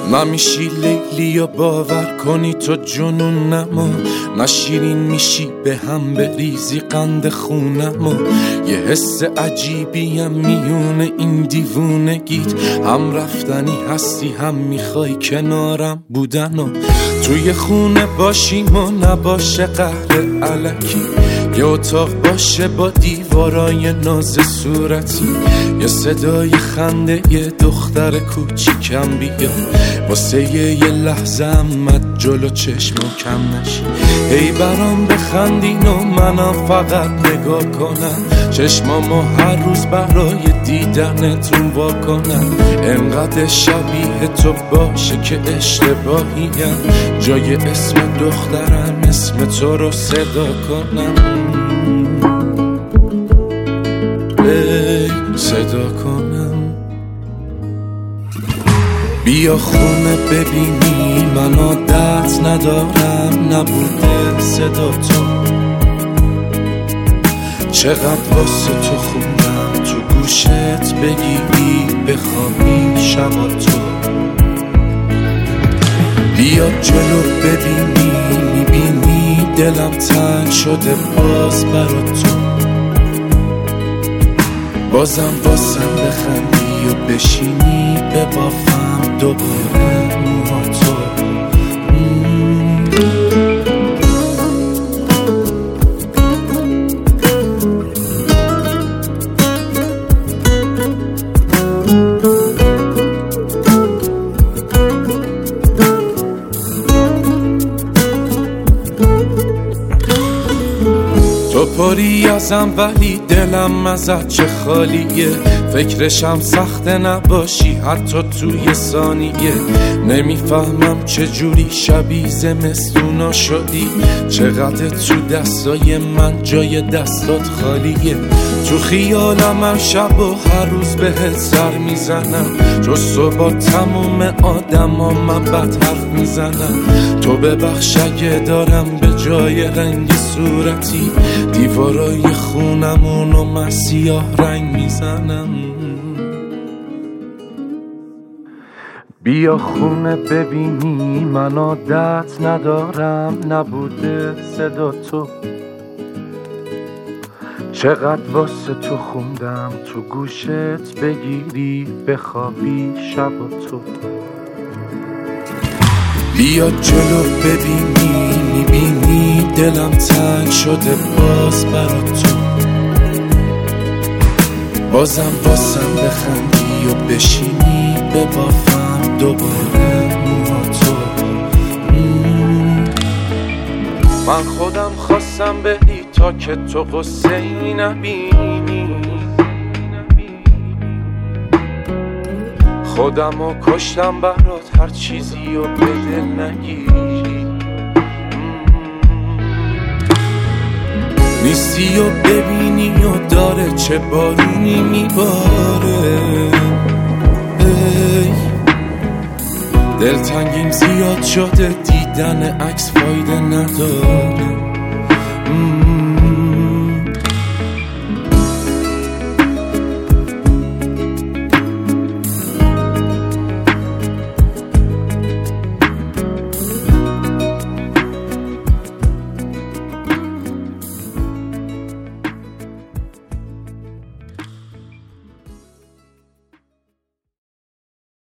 نمیشی لیلی و باور کنی تو جنونمو، نشیرین میشی به هم بریزی قند خونمو. یه حس عجیبیم میونه این دیوونگیت، هم رفتنی هستی هم میخوای کنارم بودنو. توی خونه باشیم و نباشه قهر الکی، یه اتاق باشه با دیوارای ناز صورتی، یه صدای خنده یه دختر کوچیکم بیا، واسه یه لحظه امت جلو چشمو کم نشی. هی برام بخندین و منم فقط نگاه کنم، چشمامو هر روز برای دیدنتون وا کنم. انقدر شبیه تو باشه که اشتباهیم، جای اسم دخترم اسم تو رو صدا کنم. ای صدا کنم. بیا خونه ببینی من عادت ندارم نبوده صدا تو، چقدر واسه تو خوندم تو گوشت بگیری بخوابی شبا تو. بیا جلو ببینی میبینی دلم تنگ شده باز برا تو، بازم بخندی و بشینی ببافم دوباره موها تو. تو پری ازم ولی دلم ازت چه خالیه، فکرشم سخته نباشی حتی توی ثانیه. نمیفهمم چجوری شبیه زمستونا شدی، چقدر تو دستای من جای دستات خالیه. تو خیالم هر شب و هر روز بهت سر میزنم، جز تو با تموم آدما من بد حرف میزنم. تو ببخش اگه دارم به جای رنگ صورتی دیوارای خونمونو من سیاه رنگ میزنم. بیا خونه ببینی من عادت ندارم نبوده صدا تو، چقدر واسه تو خوندم تو گوشت بگیری بخوابی شبا تو. بیا جلو ببینی میبینی دلم تنگ شده باز برا تو، بازم بخندی و بشینی ببافم دوباره موها تو. من خودم خواستم بری تا که تو قصه ای نبینی، خودمو کشتم برات هر چیزی و به دل نگیری. نیستی و ببینی و داره چه بارونی میباره. دلتنگیم زیاد شده دیدن عکس فایده نداره.